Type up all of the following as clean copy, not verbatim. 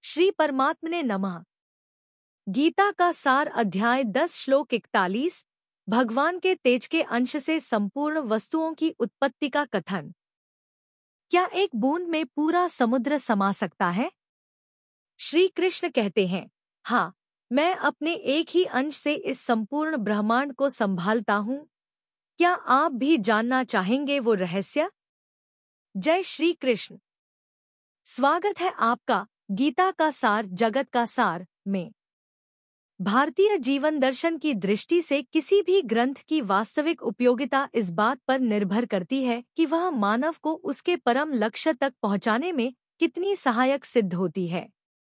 श्री परमात्मने नमः। गीता का सार अध्याय 10 श्लोक 41। भगवान के तेज के अंश से संपूर्ण वस्तुओं की उत्पत्ति का कथन। क्या एक बूंद में पूरा समुद्र समा सकता है? श्री कृष्ण कहते हैं, हाँ, मैं अपने एक ही अंश से इस संपूर्ण ब्रह्मांड को संभालता हूँ। क्या आप भी जानना चाहेंगे वो रहस्य? जय श्री कृष्ण। स्वागत है आपका गीता का सार जगत का सार में। भारतीय जीवन दर्शन की दृष्टि से किसी भी ग्रंथ की वास्तविक उपयोगिता इस बात पर निर्भर करती है कि वह मानव को उसके परम लक्ष्य तक पहुंचाने में कितनी सहायक सिद्ध होती है।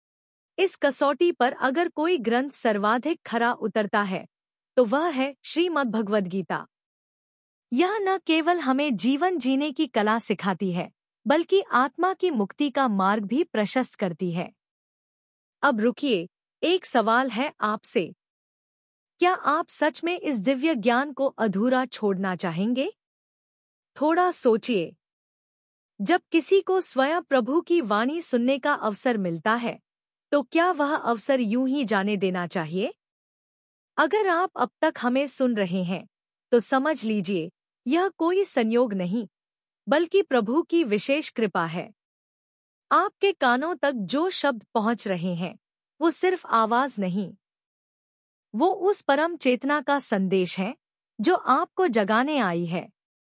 इस कसौटी पर अगर कोई ग्रंथ सर्वाधिक खरा उतरता है तो वह है श्रीमद् भगवद गीता। यह न केवल हमें जीवन जीने की कला सिखाती है, बल्कि आत्मा की मुक्ति का मार्ग भी प्रशस्त करती है। अब रुकिए, एक सवाल है आपसे। क्या आप सच में इस दिव्य ज्ञान को अधूरा छोड़ना चाहेंगे? थोड़ा सोचिए। जब किसी को स्वयं प्रभु की वाणी सुनने का अवसर मिलता है, तो क्या वह अवसर यूं ही जाने देना चाहिए? अगर आप अब तक हमें सुन रहे हैं, तो समझ लीजिए, यह कोई संयोग नहीं, बल्कि प्रभु की विशेष कृपा है। आपके कानों तक जो शब्द पहुंच रहे हैं, वो सिर्फ आवाज नहीं, वो उस परम चेतना का संदेश है जो आपको जगाने आई है।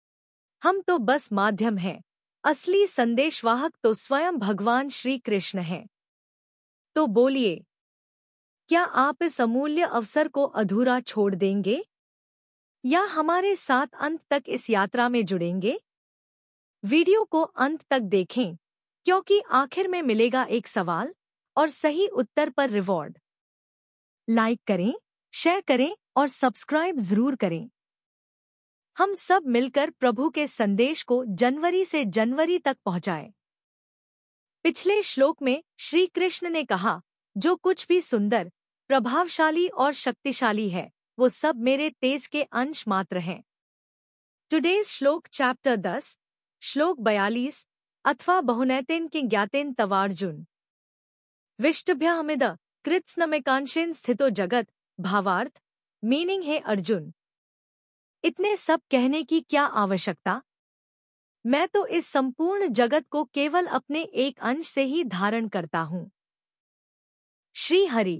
हम तो बस माध्यम हैं, असली संदेशवाहक तो स्वयं भगवान श्री कृष्ण हैं। तो बोलिए, क्या आप इस अमूल्य अवसर को अधूरा छोड़ देंगे, या हमारे साथ अंत तक इस यात्रा में जुड़ेंगे? वीडियो को अंत तक देखें, क्योंकि आखिर में मिलेगा एक सवाल और सही उत्तर पर रिवॉर्ड। लाइक करें, शेयर करें और सब्सक्राइब जरूर करें। हम सब मिलकर प्रभु के संदेश को जनवरी से जनवरी तक पहुंचाएं। पिछले श्लोक में श्री कृष्ण ने कहा, जो कुछ भी सुंदर, प्रभावशाली और शक्तिशाली है, वो सब मेरे तेज के अंश मात्र हैं। टुडेज श्लोक चैप्टर 10 श्लोक 42 अथवा बहुनैतेन किं ज्ञातेन तवार्जुन। विष्टभ्यहमिद कृत्स्नमेकांशेन स्थितो जगत। भावार्थ, मीनिंग है अर्जुन, इतने सब कहने की क्या आवश्यकता? मैं तो इस संपूर्ण जगत को केवल अपने एक अंश से ही धारण करता हूँ। श्री हरि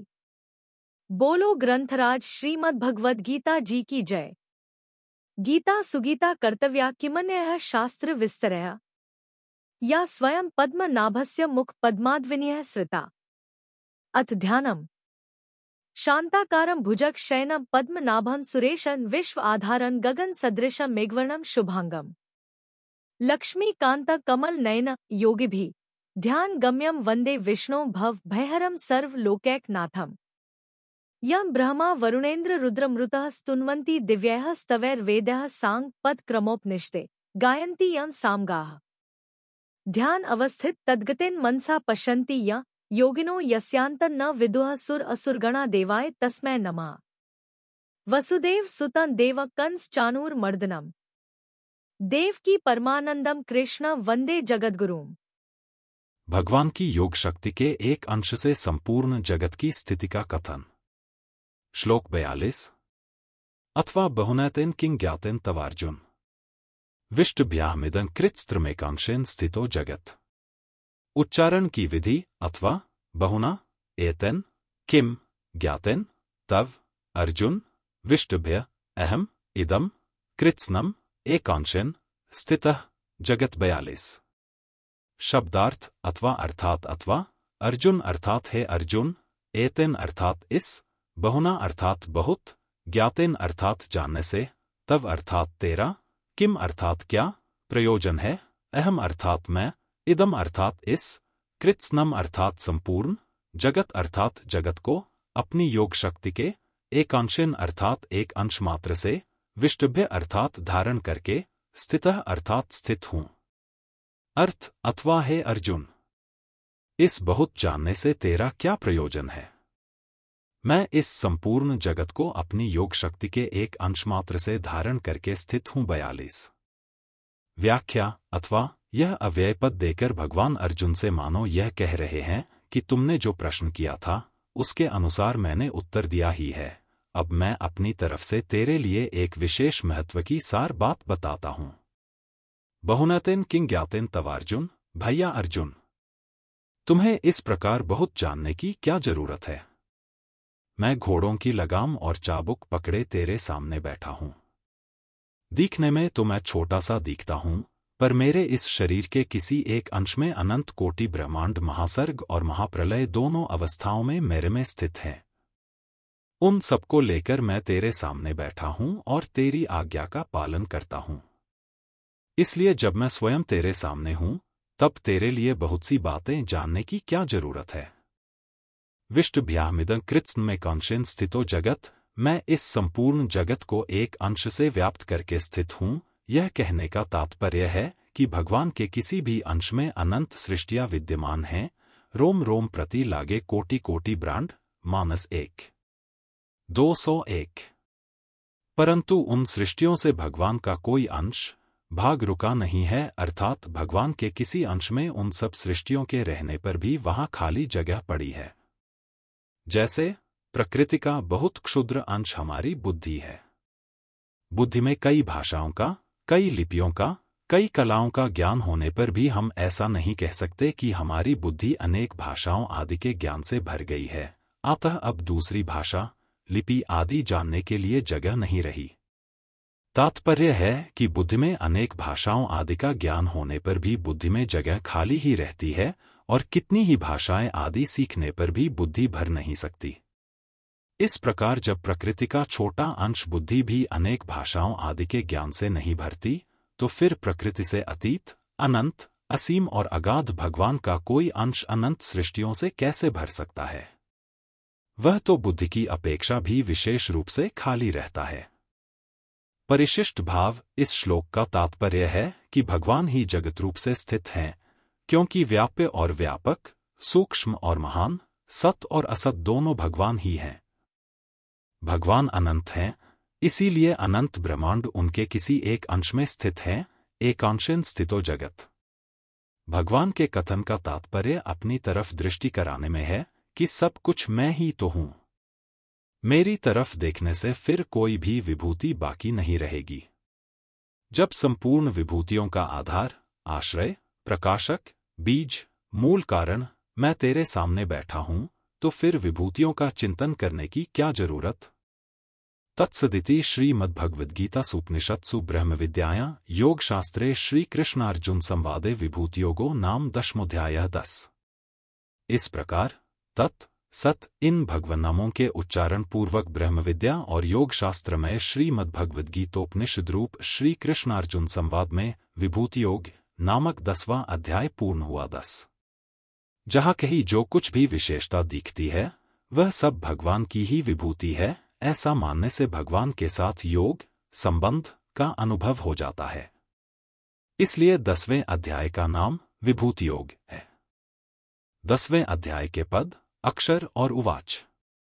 बोलो। ग्रंथराज श्रीमद् भगवद गीता जी की जय। गीता सुगीता कर्तव्या किमन्यः शास्त्र विस्तरया, या स्वयं पद्मनाभस्य मुख पद्माद्विन्यः सृता। अथ ध्यानम्। शांताकारं भुजग शयनं पद्मनाभं सुरेशं विश्व आधारं गगन सदृशं मेघवर्णं शुभांगम। लक्ष्मीकांत कमल नयन योगिभिः ध्यान गम्यं वंदे विष्णु भव भयहरं सर्व लोकैकनाथम्। यं ब्रह्मा वरुणेन्द्र रुद्रमृतः स्तुन्वन्ति दिव्यैः स्तवैर्वेदैः सांग पद क्रमोपनिषदे गायन्ति यं सामगाः। ध्यान अवस्थित तद्गतेन मनसा पश्यन्ति यं योगिनो यस्यान्तं न विदुः सुर असुरगणा देवाय तस्मै नमः। वसुदेव सुतं देव कंस चाणूर मर्दनम। देवकी परमानंदम कृष्ण वंदे जगद्गुरुम। भगवान की योग शक्ति के एक अंश से संपूर्ण जगत की स्थिति का कथन। श्लोक 42 अथवा बहुनैतेन किं ज्ञातेन तवार्जुन। विष्टभ्याहमिदं कृत्स्नमेकांशेन स्थितो जगत। उच्चारण की विधि अथवा बहुना एतेन किम ज्ञातेन तव अर्जुन विष्टभ्य अहम इदम कृत्स्नम एकांशेन स्थितः जगत। 42 शब्दार्थ अथवा अथवा अर्जुन अर्थात है अर्जुन, एतेन अर्थात इस, बहुना अर्थात बहुत, ज्ञातेन अर्थात जानने से, तव अर्थात तेरा, किम अर्थात क्या, प्रयोजन है, अहम अर्थात मैं, इदम अर्थात इस, कृत्स्नम अर्थात संपूर्ण, जगत अर्थात जगत को अपनी योग शक्ति के एकांशेन अर्थात एक अंश मात्र से, विष्टभ्य अर्थात धारण करके, स्थितः अर्थात स्थित हूँ। अर्थ अथवा है अर्जुन, इस बहुत जानने से तेरा क्या प्रयोजन है? मैं इस संपूर्ण जगत को अपनी योग शक्ति के एक अंश मात्र से धारण करके स्थित हूँ। 42 व्याख्या अथवा यह अव्यय पद देकर भगवान अर्जुन से मानो यह कह रहे हैं कि तुमने जो प्रश्न किया था उसके अनुसार मैंने उत्तर दिया ही है। अब मैं अपनी तरफ से तेरे लिए एक विशेष महत्व की सार बात बताता हूं। बहुनतेन किंग ज्ञातेन तव अर्जुन, भैया अर्जुन, तुम्हें इस प्रकार बहुत जानने की क्या जरूरत है? मैं घोड़ों की लगाम और चाबुक पकड़े तेरे सामने बैठा हूं। दिखने में तो मैं छोटा सा दिखता हूं, पर मेरे इस शरीर के किसी एक अंश में अनंत कोटि ब्रह्मांड, महासर्ग और महाप्रलय दोनों अवस्थाओं में मेरे में स्थित हैं। उन सबको लेकर मैं तेरे सामने बैठा हूं और तेरी आज्ञा का पालन करता हूं। इसलिए जब मैं स्वयं तेरे सामने हूं, तब तेरे लिए बहुत सी बातें जानने की क्या जरूरत है। विष्टभ्यामिदं कृत्स्न में कांक्षेन स्थितो जगत, मैं इस संपूर्ण जगत को एक अंश से व्याप्त करके स्थित हूं। यह कहने का तात्पर्य है कि भगवान के किसी भी अंश में अनंत सृष्टियां विद्यमान हैं, रोम रोम प्रति लागे कोटि कोटि ब्रांड, मानस 1, 201। परंतु उन सृष्टियों से भगवान का कोई अंश, भाग रुका नहीं है, अर्थात भगवान के किसी अंश में उन सब सृष्टियों के रहने पर भी वहां खाली जगह पड़ी है। जैसे प्रकृति का बहुत क्षुद्र अंश हमारी बुद्धि है। बुद्धि में कई भाषाओं का, कई लिपियों का, कई कलाओं का ज्ञान होने पर भी हम ऐसा नहीं कह सकते कि हमारी बुद्धि अनेक भाषाओं आदि के ज्ञान से भर गई है। अतः अब दूसरी भाषा, लिपि आदि जानने के लिए जगह नहीं रही। तात्पर्य है कि बुद्धि में अनेक भाषाओं आदि का ज्ञान होने पर भी बुद्धि में जगह खाली ही रहती है, और कितनी ही भाषाएं आदि सीखने पर भी बुद्धि भर नहीं सकती। इस प्रकार जब प्रकृति का छोटा अंश बुद्धि भी अनेक भाषाओं आदि के ज्ञान से नहीं भरती, तो फिर प्रकृति से अतीत, अनंत, असीम और अगाध भगवान का कोई अंश अनंत सृष्टियों से कैसे भर सकता है? वह तो बुद्धि की अपेक्षा भी विशेष रूप से खाली रहता है। परिशिष्ट भाव इस श्लोक का तात्पर्य है कि भगवान ही जगत रूप से स्थित हैं, क्योंकि व्याप्य और व्यापक, सूक्ष्म और महान, सत और असत दोनों भगवान ही हैं। भगवान अनंत हैं, इसीलिए अनंत ब्रह्मांड उनके किसी एक अंश में स्थित है। एकांशेन स्थितो जगत। भगवान के कथन का तात्पर्य अपनी तरफ दृष्टि कराने में है कि सब कुछ मैं ही तो हूं। मेरी तरफ देखने से फिर कोई भी विभूति बाकी नहीं रहेगी। जब संपूर्ण विभूतियों का आधार, आश्रय, प्रकाशक, बीज, मूल कारण मैं तेरे सामने बैठा हूं, तो फिर विभूतियों का चिंतन करने की क्या जरूरत? तत्सदिति श्रीमद्भगवद्गीतासूपनिषत्सु ब्रह्मविद्यायां योगशास्त्रे श्रीकृष्णार्जुन संवादे विभूतियोगो नाम 10 10। इस प्रकार तत्, सत इन भगवान नामों के उच्चारण पूर्वक ब्रह्मविद्या और योगशास्त्र में श्रीमद्भगवद्गीतोपनिषद रूप श्रीकृष्णार्जुन संवाद में विभूतियोग नामक 10वां अध्याय पूर्ण हुआ। 10 जहाँ कहीं जो कुछ भी विशेषता दिखती है वह सब भगवान की ही विभूति है, ऐसा मानने से भगवान के साथ योग, संबंध का अनुभव हो जाता है। इसलिए 10वें अध्याय का नाम विभूति योग है। 10वें अध्याय के पद, अक्षर और उवाच।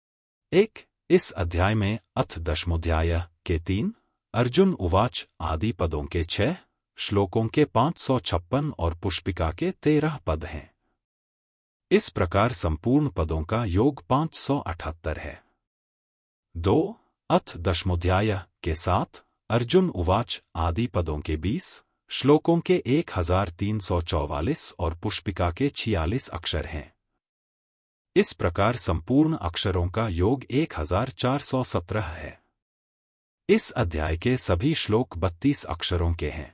1. इस अध्याय में अथ दशमोध्याय के 3, अर्जुन उवाच आदि पदों के 6, श्लोकों के 556 और पुष्पिका के 13 पद हैं। इस प्रकार संपूर्ण पदों का योग 578 है। 2. अथ दशमोध्याय के 7, अर्जुन उवाच आदि पदों के 20, श्लोकों के 1344 और पुष्पिका के 46 अक्षर हैं। इस प्रकार संपूर्ण अक्षरों का योग 1417 है। इस अध्याय के सभी श्लोक 32 अक्षरों के हैं।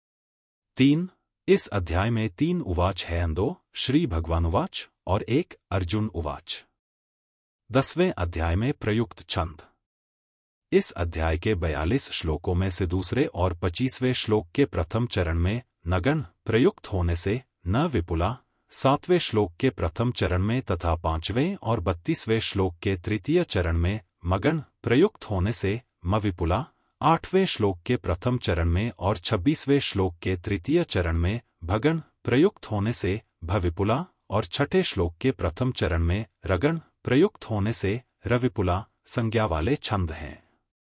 3. इस अध्याय में 3 उवाच हैं, 2 श्री भगवान उवाच और 1 अर्जुन उवाच। 10वें अध्याय में प्रयुक्त छंद। इस अध्याय के 42 श्लोकों में से दूसरे और 25वें श्लोक के प्रथम चरण में नगण प्रयुक्त होने से न विपुला, 7वें श्लोक के प्रथम चरण में तथा 5वें और 32वें श्लोक के तृतीय चरण में मगण प्रयुक्त होने से मविपुला, 8वें श्लोक के प्रथम चरण में और 26वें श्लोक के तृतीय चरण में भगण प्रयुक्त होने से भविपुला और 6ठे श्लोक के प्रथम चरण में रगण प्रयुक्त होने से रविपुला संज्ञा वाले छंद हैं।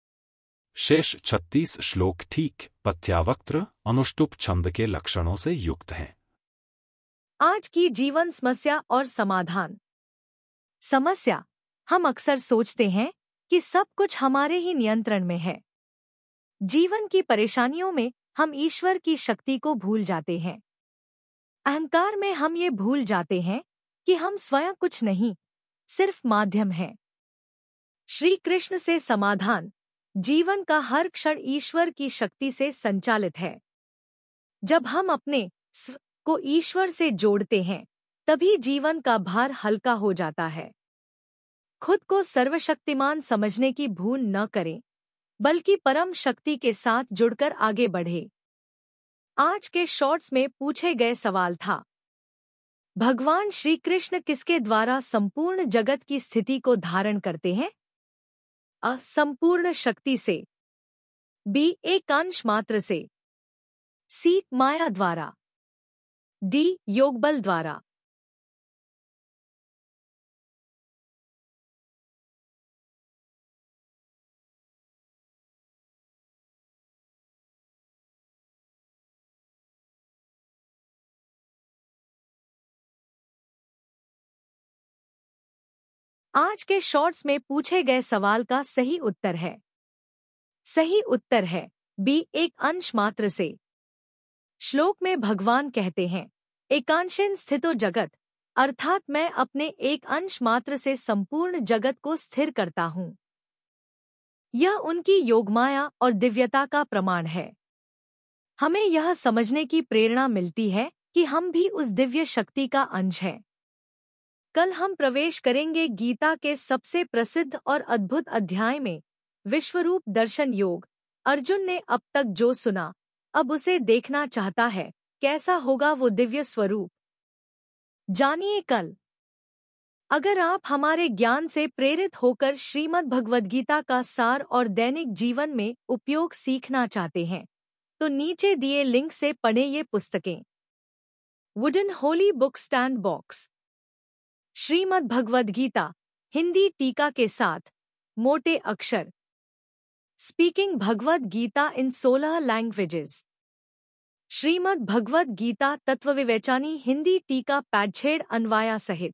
शेष 36 श्लोक ठीक पथ्यावक्त्र अनुष्टुप छंद के लक्षणों से युक्त हैं। आज की जीवन समस्या और समाधान। समस्या। हम अक्सर सोचते हैं कि सब कुछ हमारे ही नियंत्रण में है। जीवन की परेशानियों में हम ईश्वर की शक्ति को भूल जाते हैं। अहंकार में हम ये भूल जाते हैं कि हम स्वयं कुछ नहीं, सिर्फ माध्यम हैं। श्री कृष्ण से समाधान। जीवन का हर क्षण ईश्वर की शक्ति से संचालित है। जब हम अपने स्व को ईश्वर से जोड़ते हैं, तभी जीवन का भार हल्का हो जाता है। खुद को सर्वशक्तिमान समझने की भूल न करें, बल्कि परम शक्ति के साथ जुड़कर आगे बढ़े। आज के शॉर्ट्स में पूछे गए सवाल था: भगवान श्री कृष्ण किसके द्वारा संपूर्ण जगत की स्थिति को धारण करते हैं? अ. संपूर्ण शक्ति से। बी. एक अंश मात्र से। सी. माया द्वारा। डी. योगबल द्वारा। आज के शॉर्ट्स में पूछे गए सवाल का सही उत्तर है। सही उत्तर है बी. एक अंश मात्र से। श्लोक में भगवान कहते हैं, एकांशेन स्थितो जगत, अर्थात मैं अपने एक अंश मात्र से संपूर्ण जगत को स्थिर करता हूँ। यह उनकी योगमाया और दिव्यता का प्रमाण है। हमें यह समझने की प्रेरणा मिलती है कि हम भी उस दिव्य शक्ति का अंश हैं। कल हम प्रवेश करेंगे गीता के सबसे प्रसिद्ध और अद्भुत अध्याय में, विश्वरूप दर्शन योग। अर्जुन ने अब तक जो सुना, अब उसे देखना चाहता है। कैसा होगा वो दिव्य स्वरूप? जानिए कल। अगर आप हमारे ज्ञान से प्रेरित होकर श्रीमद् भगवद गीता का सार और दैनिक जीवन में उपयोग सीखना चाहते हैं, तो नीचे दिए लिंक से पढ़ें ये पुस्तकें। Wooden holy book stand box, Shrimad Bhagavad Gita Hindi टीका के साथ, मोटे अक्षर। Speaking Bhagavad Gita in 16 languages. Shrimad Bhagavad Gita तत्वविवेचनी हिंदी टीका पैडछेड़ अन्वाया सहित।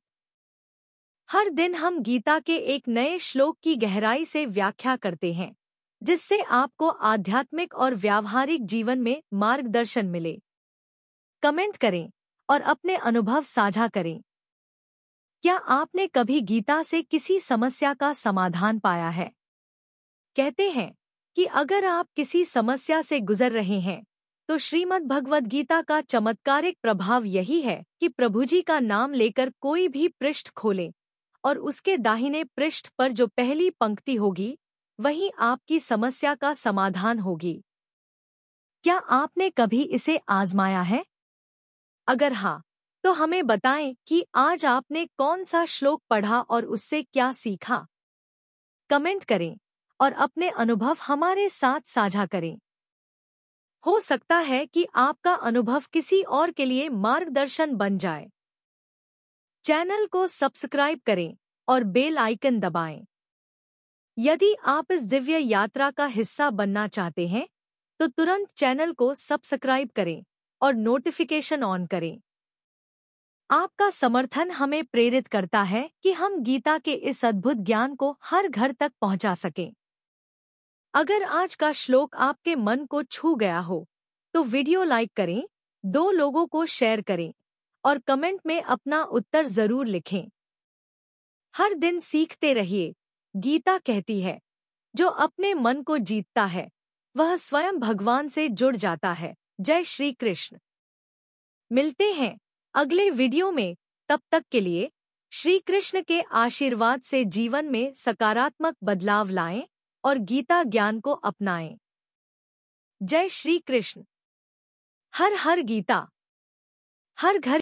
हर दिन हम गीता के एक नए श्लोक की गहराई से व्याख्या करते हैं, जिससे आपको आध्यात्मिक और व्यावहारिक जीवन में मार्गदर्शन मिले। कमेंट करें और अपने अनुभव साझा करें। क्या आपने कभी गीता से किसी समस्या का समाधान पाया है? कहते हैं कि अगर आप किसी समस्या से गुजर रहे हैं, तो श्रीमद् भगवद गीता का चमत्कारिक प्रभाव यही है कि प्रभु जी का नाम लेकर कोई भी पृष्ठ खोलें और उसके दाहिने पृष्ठ पर जो पहली पंक्ति होगी, वही आपकी समस्या का समाधान होगी। क्या आपने कभी इसे आजमाया है? अगर हाँ, तो हमें बताएं कि आज आपने कौन सा श्लोक पढ़ा और उससे क्या सीखा। कमेंट करें और अपने अनुभव हमारे साथ साझा करें। हो सकता है कि आपका अनुभव किसी और के लिए मार्गदर्शन बन जाए। चैनल को सब्सक्राइब करें और बेल आइकन दबाएं। यदि आप इस दिव्य यात्रा का हिस्सा बनना चाहते हैं, तो तुरंत चैनल को सब्सक्राइब करें और नोटिफिकेशन ऑन करें। आपका समर्थन हमें प्रेरित करता है कि हम गीता के इस अद्भुत ज्ञान को हर घर तक पहुंचा सकें। अगर आज का श्लोक आपके मन को छू गया हो, तो वीडियो लाइक करें, 2 लोगों को शेयर करें और कमेंट में अपना उत्तर जरूर लिखें। हर दिन सीखते रहिए। गीता कहती है, जो अपने मन को जीतता है, वह स्वयं भगवान से जुड़ जाता है। जय श्री कृष्ण। मिलते हैं अगले वीडियो में। तब तक के लिए श्री कृष्ण के आशीर्वाद से जीवन में सकारात्मक बदलाव लाएं और गीता ज्ञान को अपनाएं। जय श्री कृष्ण। हर हर गीता। हर घर